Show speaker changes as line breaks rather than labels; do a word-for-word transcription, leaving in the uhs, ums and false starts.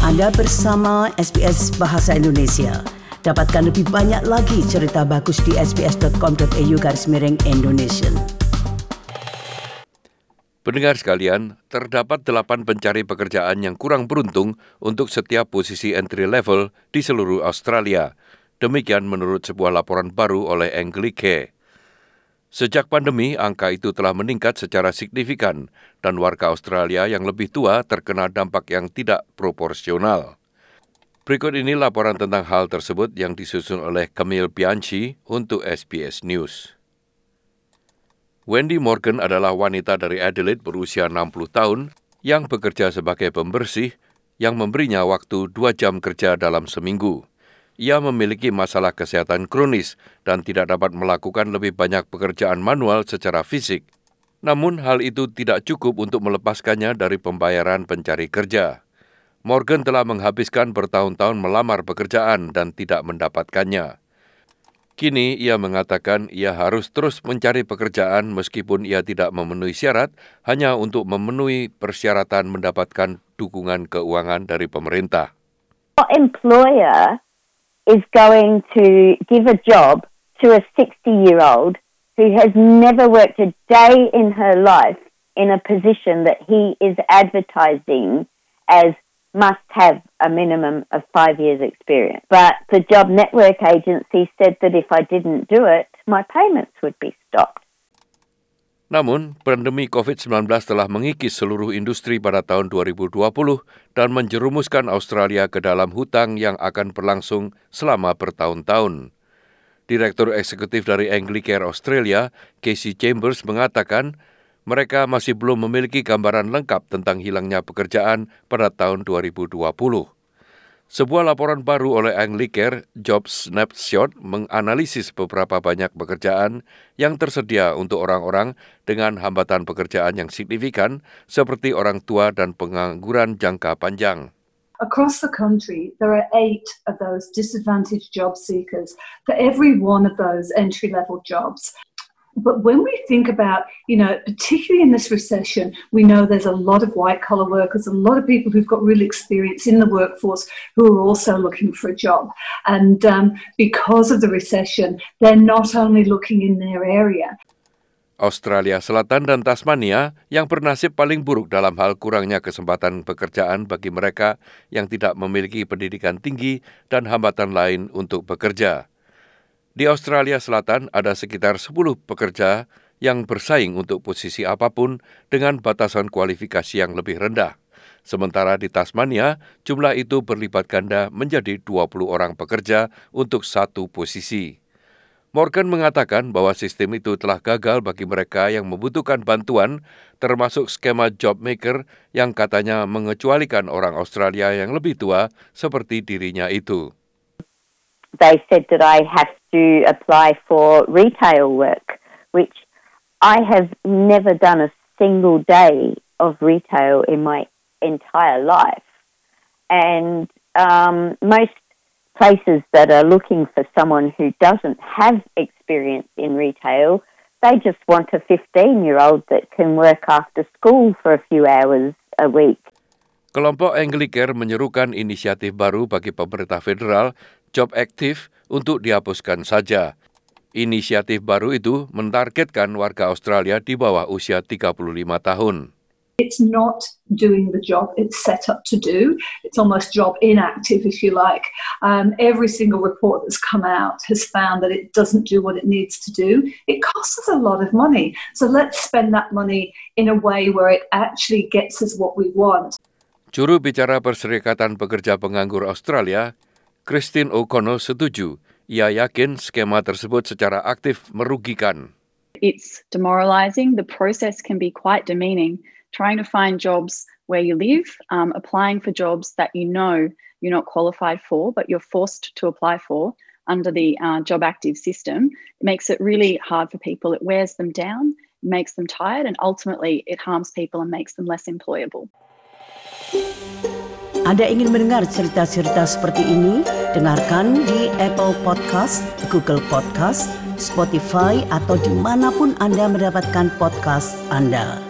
Anda bersama S B S Bahasa Indonesia. Dapatkan lebih banyak lagi cerita bagus di sbs.com.au garis miring Indonesia.
Pendengar sekalian, terdapat delapan pencari pekerjaan yang kurang beruntung untuk setiap posisi entry level di seluruh Australia. Demikian menurut sebuah laporan baru oleh Anglicare. Sejak pandemi, angka itu telah meningkat secara signifikan dan warga Australia yang lebih tua terkena dampak yang tidak proporsional. Berikut ini laporan tentang hal tersebut yang disusun oleh Camille Bianchi untuk S B S News. Wendy Morgan adalah wanita dari Adelaide berusia enam puluh tahun yang bekerja sebagai pembersih yang memberinya waktu dua jam kerja dalam seminggu. Ia memiliki masalah kesehatan kronis dan tidak dapat melakukan lebih banyak pekerjaan manual secara fisik. Namun hal itu tidak cukup untuk melepaskannya dari pembayaran pencari kerja. Morgan telah menghabiskan bertahun-tahun melamar pekerjaan dan tidak mendapatkannya. Kini ia mengatakan ia harus terus mencari pekerjaan meskipun ia tidak memenuhi syarat hanya untuk memenuhi persyaratan mendapatkan dukungan keuangan dari pemerintah.
Employer is going to give a job to a sixty-year-old who has never worked a day in her life in a position that he is advertising as must have a minimum of five years experience. But the Job Network agency said that if I didn't do it, my payments would be stopped.
Namun, pandemi covid sembilan belas telah mengikis seluruh industri pada tahun dua ribu dua puluh dan menjerumuskan Australia ke dalam hutang yang akan berlangsung selama bertahun-tahun. Direktur Eksekutif dari Anglicare Australia, Casey Chambers, mengatakan mereka masih belum memiliki gambaran lengkap tentang hilangnya pekerjaan pada tahun dua ribu dua puluh. Sebuah laporan baru oleh Anglicare, Job Snapshot, menganalisis beberapa banyak pekerjaan yang tersedia untuk orang-orang dengan hambatan pekerjaan yang signifikan seperti orang tua dan pengangguran jangka panjang.
Across the country, there are eight of those disadvantaged job seekers for every one of those entry-level jobs. But when we think about, you know, particularly in this recession, we know there's a lot of white-collar workers, a lot of people who've got real experience in the workforce who are also looking for a job. And um, because of the recession, they're not only looking in their area.
Australia Selatan dan Tasmania yang bernasib paling buruk dalam hal kurangnya kesempatan pekerjaan bagi mereka yang tidak memiliki pendidikan tinggi dan hambatan lain untuk bekerja. Di Australia Selatan ada sekitar sepuluh pekerja yang bersaing untuk posisi apapun dengan batasan kualifikasi yang lebih rendah. Sementara di Tasmania, jumlah itu berlipat ganda menjadi dua puluh orang pekerja untuk satu posisi. Morgan mengatakan bahwa sistem itu telah gagal bagi mereka yang membutuhkan bantuan, termasuk skema job maker yang katanya mengecualikan orang Australia yang lebih tua seperti dirinya itu.
They said that I have to apply for retail work, which I have never done a single day of retail in my entire life. And um, most places that are looking for someone who doesn't have experience in retail, they just want a fifteen-year-old that can work after school for a few hours a week.
Kelompok Anglicare menyerukan inisiatif baru bagi pemerintah federal, Job Active, untuk dihapuskan saja. Inisiatif baru itu mentargetkan warga Australia di bawah usia tiga puluh lima tahun.
It's not doing the job it's set up to do. It's almost job inactive, if you like. Um, every single report that's come out has found that it doesn't do what it needs to do. It costs us a lot of money. So let's spend that money in a way where it actually gets us what we want.
Juru bicara Perserikatan Pekerja Penganggur Australia, Christine O'Connell, setuju. Ia yakin skema tersebut secara aktif merugikan.
It's demoralising. The process can be quite demeaning. Trying to find jobs where you live, um, applying for jobs that you know you're not qualified for, but you're forced to apply for under the uh, Job Active system, it makes it really hard for people. It wears them down, makes them tired, and ultimately it harms people and makes them less employable.
Anda ingin mendengar cerita-cerita seperti ini? Dengarkan di Apple Podcast, Google Podcast, Spotify, atau dimanapun Anda mendapatkan podcast Anda.